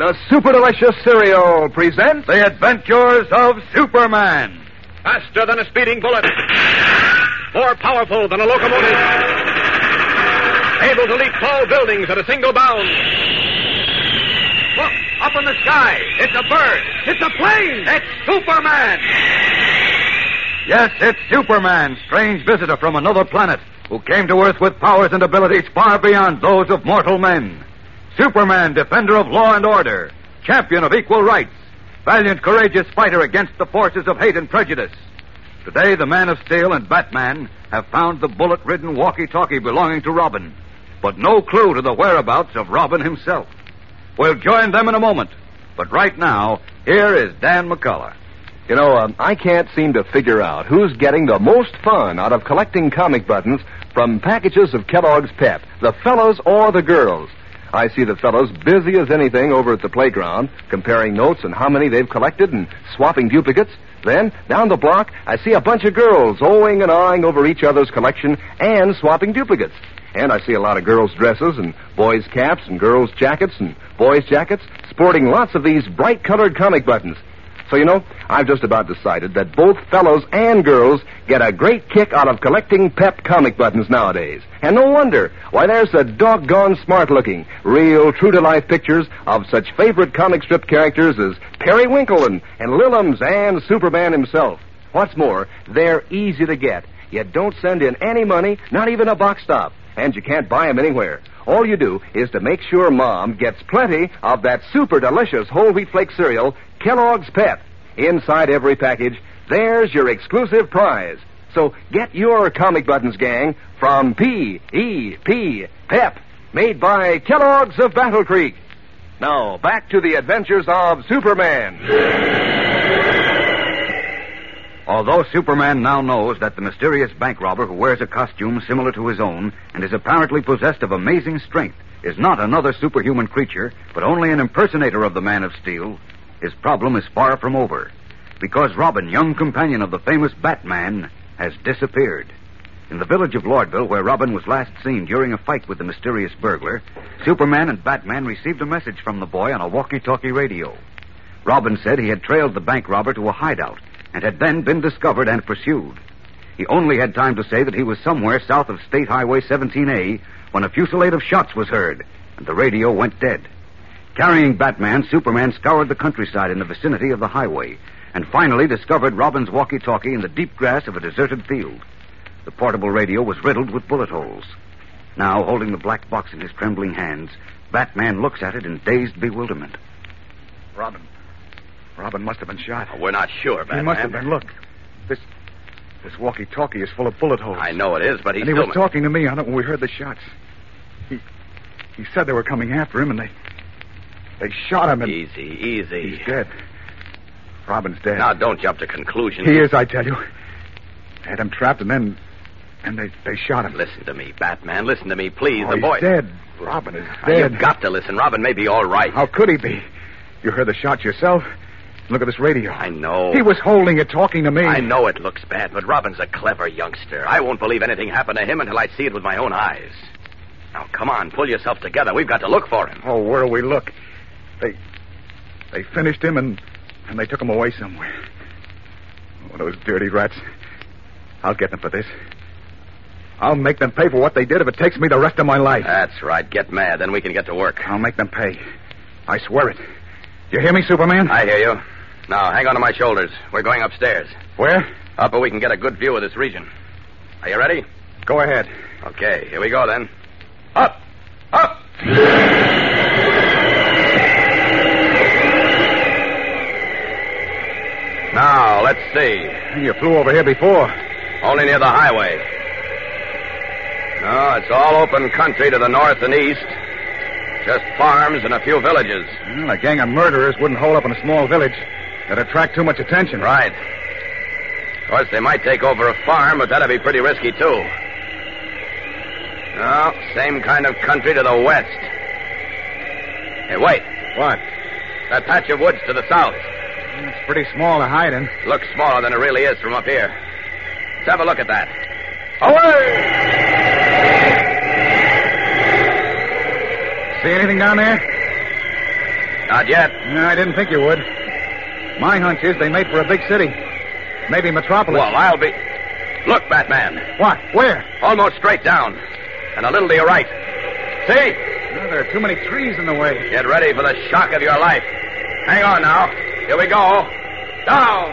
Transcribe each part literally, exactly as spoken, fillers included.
The Super Delicious Cereal presents The Adventures of Superman. Faster than a speeding bullet. More powerful than a locomotive. Able to leap tall buildings at a single bound. Look, up in the sky. It's a bird. It's a plane. It's Superman. Yes, it's Superman, strange visitor from another planet, who came to Earth with powers and abilities far beyond those of mortal men. Superman, defender of law and order, champion of equal rights, valiant, courageous fighter against the forces of hate and prejudice. Today, the Man of Steel and Batman have found the bullet-ridden walkie-talkie belonging to Robin, but no clue to the whereabouts of Robin himself. We'll join them in a moment, but right now, here is Dan McCullough. You know, um, I can't seem to figure out who's getting the most fun out of collecting comic buttons from packages of Kellogg's Pep, the fellows or the girls. I see the fellows busy as anything over at the playground, comparing notes on how many they've collected and swapping duplicates. Then, down the block, I see a bunch of girls owing and eyeing over each other's collection and swapping duplicates. And I see a lot of girls' dresses and boys' caps and girls' jackets and boys' jackets sporting lots of these bright-colored comic buttons. So, you know, I've just about decided that both fellows and girls get a great kick out of collecting Pep comic buttons nowadays. And no wonder. Why, there's the doggone smart-looking, real, true-to-life pictures of such favorite comic strip characters as Periwinkle and, and Lillums and Superman himself. What's more, they're easy to get. You don't send in any money, not even a box stop. And you can't buy them anywhere. All you do is to make sure Mom gets plenty of that super delicious whole wheat flake cereal, Kellogg's Pep. Inside every package, there's your exclusive prize. So get your comic buttons, gang, from P E P, Pep, made by Kellogg's of Battle Creek. Now, back to the adventures of Superman. Although Superman now knows that the mysterious bank robber who wears a costume similar to his own and is apparently possessed of amazing strength is not another superhuman creature, but only an impersonator of the Man of Steel, his problem is far from over, because Robin, young companion of the famous Batman, has disappeared. In the village of Lordville, where Robin was last seen during a fight with the mysterious burglar, Superman and Batman received a message from the boy on a walkie-talkie radio. Robin said he had trailed the bank robber to a hideout and had then been discovered and pursued. He only had time to say that he was somewhere south of State Highway seventeen A when a fusillade of shots was heard, and the radio went dead. Carrying Batman, Superman scoured the countryside in the vicinity of the highway and finally discovered Robin's walkie-talkie in the deep grass of a deserted field. The portable radio was riddled with bullet holes. Now, holding the black box in his trembling hands, Batman looks at it in dazed bewilderment. Robin. Robin must have been shot. Oh, we're not sure, Batman. He must have been. Look, this this walkie-talkie is full of bullet holes. I know it is, but he and he still... was talking to me on it when we heard the shots. He he said they were coming after him, and they they shot him. And easy, easy. He's dead. Robin's dead. Now, don't jump to conclusions. He is, I tell you. Had him trapped, and then and they they shot him. Listen to me, Batman. Listen to me, please. Oh, the he's boy dead. Robin is Now, dead. You've got to listen. Robin may be all right. How could he be? You heard the shots yourself. Look at this radio. I know. He was holding it, talking to me. I know it looks bad, but Robin's a clever youngster. I won't believe anything happened to him until I see it with my own eyes. Now, come on, pull yourself together. We've got to look for him. Oh, where'll we look? They they finished him and, and they took him away somewhere. Oh, those dirty rats. I'll get them for this. I'll make them pay for what they did if it takes me the rest of my life. That's right. Get mad, then we can get to work. I'll make them pay. I swear it. You hear me, Superman? I hear you. Now, hang on to my shoulders. We're going upstairs. Where? Up where we can get a good view of this region. Are you ready? Go ahead. Okay, here we go then. Up! Up! Now, let's see. You flew over here before. Only near the highway. No, it's all open country to the north and east. Just farms and a few villages. Well, a gang of murderers wouldn't hold up in a small village. That'd attract too much attention. Right. Of course, they might take over a farm, but that'd be pretty risky, too. No, same kind of country to the west. Hey, wait. What? That patch of woods to the south. It's pretty small to hide in. Looks smaller than it really is from up here. Let's have a look at that. Away! See anything down there? Not yet. No, I didn't think you would. My hunch is they made for a big city. Maybe Metropolis. Well, I'll be... Look, Batman. What? Where? Almost straight down. And a little to your right. See? No, there are too many trees in the way. Get ready for the shock of your life. Hang on now. Here we go. Down!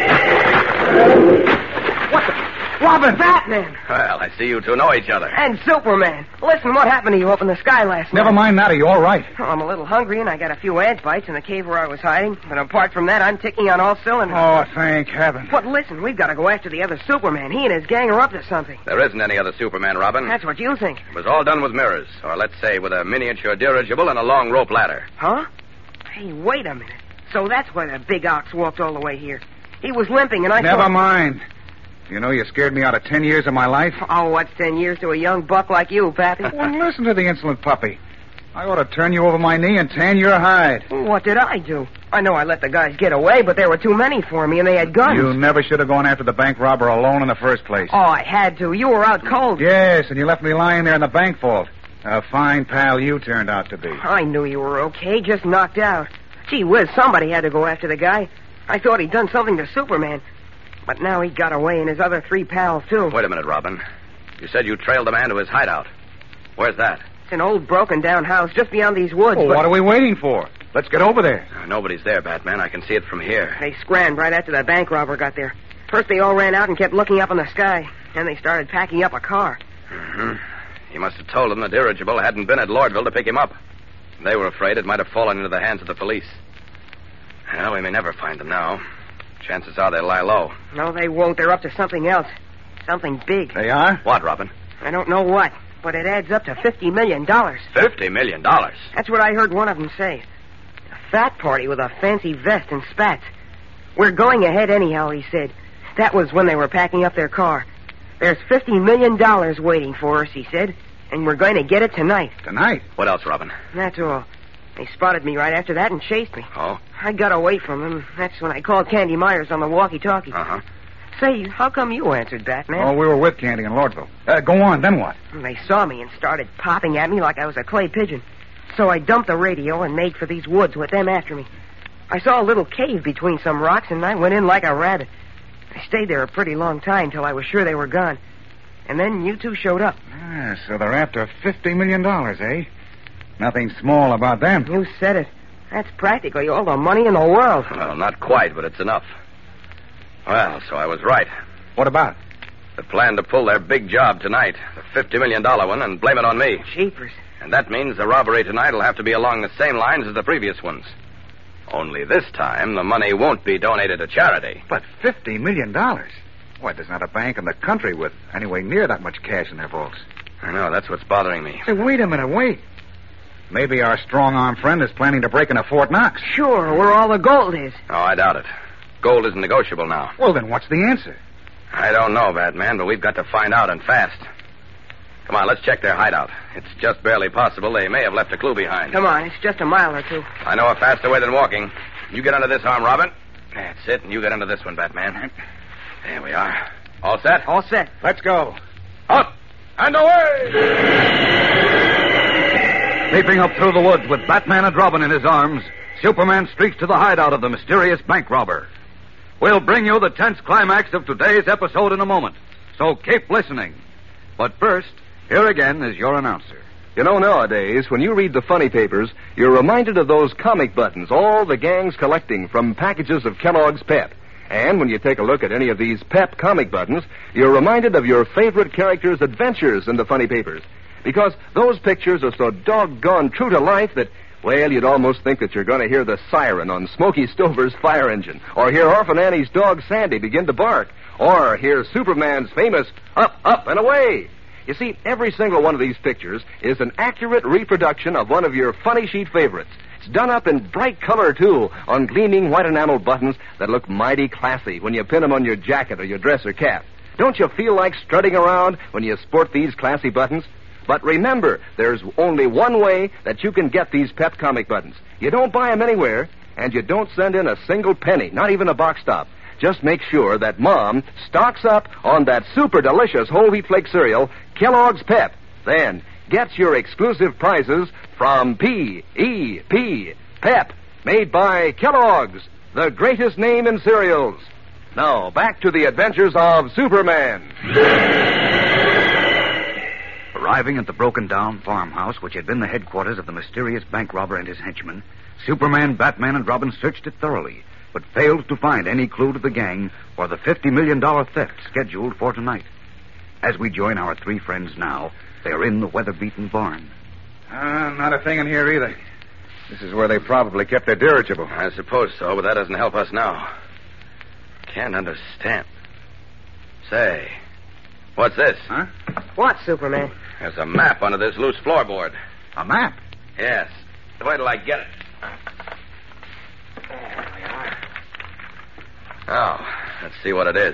What the... Robin! Batman! Well, I see you two know each other. And Superman. Listen, what happened to you up in the sky last night? Never mind that. Are you all right? Oh, I'm a little hungry, and I got a few ant bites in the cave where I was hiding. But apart from that, I'm ticking on all cylinders. Oh, thank heaven. But listen, we've got to go after the other Superman. He and his gang are up to something. There isn't any other Superman, Robin. That's what you think. It was all done with mirrors, or let's say with a miniature dirigible and a long rope ladder. Huh? Hey, wait a minute. So that's why the big ox walked all the way here. He was limping, and I Never thought... mind. You know you scared me out of ten years of my life? Oh, what's ten years to a young buck like you, Pappy? Well, listen to the insolent puppy. I ought to turn you over my knee and tan your hide. What did I do? I know I let the guys get away, but there were too many for me, and they had guns. You never should have gone after the bank robber alone in the first place. Oh, I had to. You were out cold. Yes, and you left me lying there in the bank vault. A fine pal you turned out to be. I knew you were okay, just knocked out. Gee whiz, somebody had to go after the guy. I thought he'd done something to Superman. But now he got away, and his other three pals, too. Wait a minute, Robin. You said you trailed the man to his hideout. Where's that? It's an old broken-down house just beyond these woods. Well, but... what are we waiting for? Let's get over there. Uh, nobody's there, Batman. I can see it from here. They scrammed right after the bank robber got there. First they all ran out and kept looking up in the sky. Then they started packing up a car. Mm-hmm. He must have told them the dirigible hadn't been at Lordville to pick him up. They were afraid it might have fallen into the hands of the police. Well, we may never find them now. Chances are they'll lie low. No, they won't. They're up to something else. Something big. They are? What, Robin? I don't know what, but it adds up to fifty million dollars. Fifty million dollars? That's what I heard one of them say. A fat party with a fancy vest and spats. We're going ahead anyhow, he said. That was when they were packing up their car. There's fifty million dollars waiting for us, he said, and we're going to get it tonight. Tonight? What else, Robin? That's all. They spotted me right after that and chased me. Oh? I got away from them. That's when I called Candy Myers on the walkie-talkie. Uh-huh. Say, how come you answered, Batman? Oh, we were with Candy in Lordville. Uh, go on, then what? They saw me and started popping at me like I was a clay pigeon. So I dumped the radio and made for these woods with them after me. I saw a little cave between some rocks, and I went in like a rabbit. I stayed there a pretty long time till I was sure they were gone. And then you two showed up. Ah, so they're after fifty million dollars, eh? Nothing small about them. You said it. That's practically all the money in the world. Well, not quite, but it's enough. Well, so I was right. What about? They plan to pull their big job tonight, the fifty million dollars one, and blame it on me. Jeepers. And that means the robbery tonight will have to be along the same lines as the previous ones. Only this time, the money won't be donated to charity. But fifty million dollars? Why, there's not a bank in the country with anywhere near that much cash in their vaults. I know, that's what's bothering me. Hey, wait a minute, wait. Maybe our strong-arm friend is planning to break into Fort Knox. Sure, where all the gold is. Oh, I doubt it. Gold isn't negotiable now. Well, then what's the answer? I don't know, Batman, but we've got to find out and fast. Come on, let's check their hideout. It's just barely possible they may have left a clue behind. Come on, it's just a mile or two. I know a faster way than walking. You get under this arm, Robin. That's it, and you get under this one, Batman. There we are. All set? All set. Let's go. Up and away! Leaping up through the woods with Batman and Robin in his arms, Superman streaks to the hideout of the mysterious bank robber. We'll bring you the tense climax of today's episode in a moment, so keep listening. But first, here again is your announcer. You know, nowadays, when you read the funny papers, you're reminded of those comic buttons all the gang's collecting from packages of Kellogg's Pep. And when you take a look at any of these Pep comic buttons, you're reminded of your favorite characters' adventures in the funny papers. Because those pictures are so doggone true to life that, well, you'd almost think that you're going to hear the siren on Smokey Stover's fire engine, or hear Orphan Annie's dog Sandy begin to bark, or hear Superman's famous up, up, and away. You see, every single one of these pictures is an accurate reproduction of one of your funny sheet favorites. It's done up in bright color, too, on gleaming white enamel buttons that look mighty classy when you pin them on your jacket or your dress or cap. Don't you feel like strutting around when you sport these classy buttons? But remember, there's only one way that you can get these Pep comic buttons. You don't buy them anywhere, and you don't send in a single penny, not even a box stop. Just make sure that Mom stocks up on that super delicious whole wheat flake cereal, Kellogg's Pep. Then, get your exclusive prizes from P E P, Pep, Made by Kellogg's, the greatest name in cereals. Now, back to the adventures of Superman. Arriving at the broken-down farmhouse, which had been the headquarters of the mysterious bank robber and his henchmen, Superman, Batman, and Robin searched it thoroughly, but failed to find any clue to the gang or the fifty million dollars theft scheduled for tonight. As we join our three friends now, they are in the weather-beaten barn. Uh, not a thing in here either. This is where they probably kept their dirigible. I suppose so, but that doesn't help us now. Can't understand. Say, what's this? Huh? What, Superman? There's a map under this loose floorboard. A map? Yes. Wait till I get it. There we are. Oh, let's see what it is.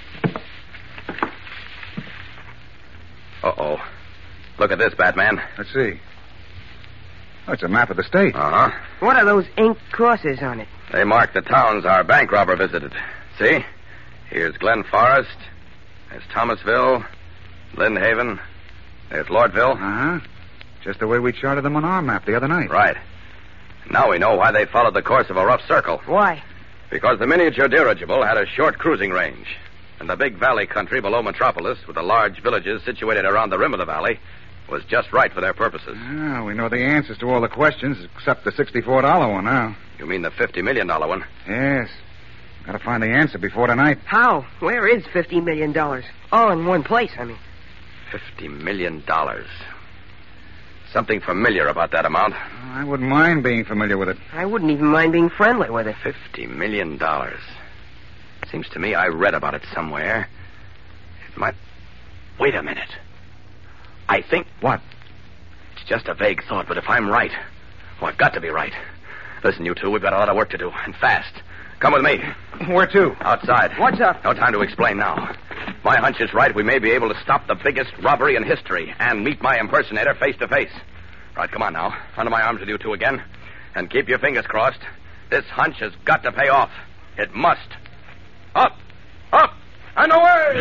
Uh-oh. Look at this, Batman. Let's see. Oh, it's a map of the state. Uh-huh. What are those ink crosses on it? They mark the towns our bank robber visited. See? Here's Glen Forest. There's Thomasville. Lynn There's Lordville. Uh-huh. Just the way we charted them on our map the other night. Right. Now we know why they followed the course of a rough circle. Why? Because the miniature dirigible had a short cruising range. And the big valley country below Metropolis, with the large villages situated around the rim of the valley, was just right for their purposes. Ah, we know the answers to all the questions, except the sixty-four dollar one now. You mean the fifty million dollars one? Yes. Gotta find the answer before tonight. How? Where is fifty million dollars? All in one place, I mean. Fifty million dollars. Something familiar about that amount. I wouldn't mind being familiar with it. I wouldn't even mind being friendly with it. Fifty million dollars. Seems to me I read about it somewhere. It might... Wait a minute. I think... What? It's just a vague thought, but if I'm right... Oh, I've got to be right. Listen, you two, we've got a lot of work to do, and fast. Come with me. Where to? Outside. What's up? No time to explain now. My hunch is right. We may be able to stop the biggest robbery in history and meet my impersonator face to face. Right, come on now. Under my arms with you two again. And keep your fingers crossed. This hunch has got to pay off. It must. Up! Up! And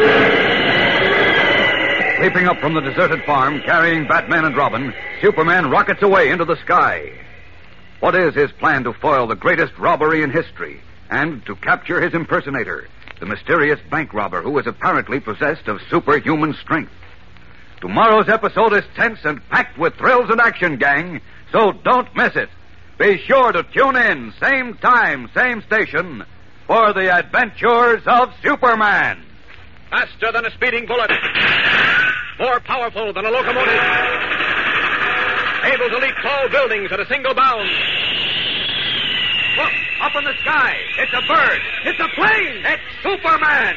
away! Leaping up from the deserted farm, carrying Batman and Robin, Superman rockets away into the sky. What is his plan to foil the greatest robbery in history and to capture his impersonator, the mysterious bank robber who is apparently possessed of superhuman strength? Tomorrow's episode is tense and packed with thrills and action, gang, so don't miss it. Be sure to tune in, same time, same station, for the adventures of Superman. Faster than a speeding bullet. More powerful than a locomotive. Able to leap tall buildings at a single bound. Look, up in the sky. It's a bird. It's a plane. It's Superman.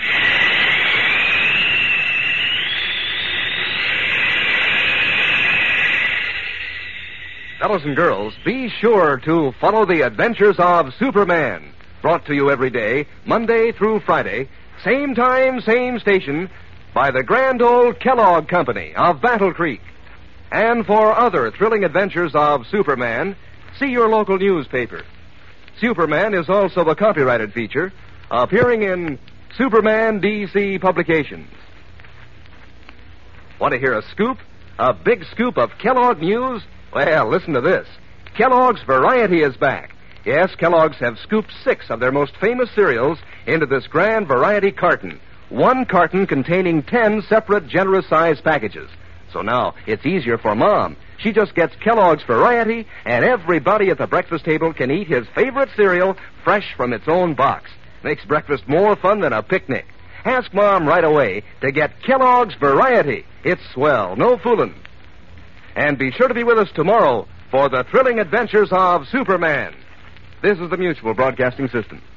Fellows and girls, be sure to follow the adventures of Superman. Brought to you every day, Monday through Friday, same time, same station, by the grand old Kellogg Company of Battle Creek. And for other thrilling adventures of Superman, see your local newspaper. Superman is also a copyrighted feature appearing in Superman D C Publications. Want to hear a scoop? A big scoop of Kellogg news? Well, listen to this. Kellogg's Variety is back. Yes, Kellogg's have scooped six of their most famous cereals into this grand variety carton. One carton containing ten separate generous-sized packages. So now it's easier for Mom. She just gets Kellogg's Variety, and everybody at the breakfast table can eat his favorite cereal fresh from its own box. Makes breakfast more fun than a picnic. Ask Mom right away to get Kellogg's Variety. It's swell, no fooling. And be sure to be with us tomorrow for the thrilling adventures of Superman. This is the Mutual Broadcasting System.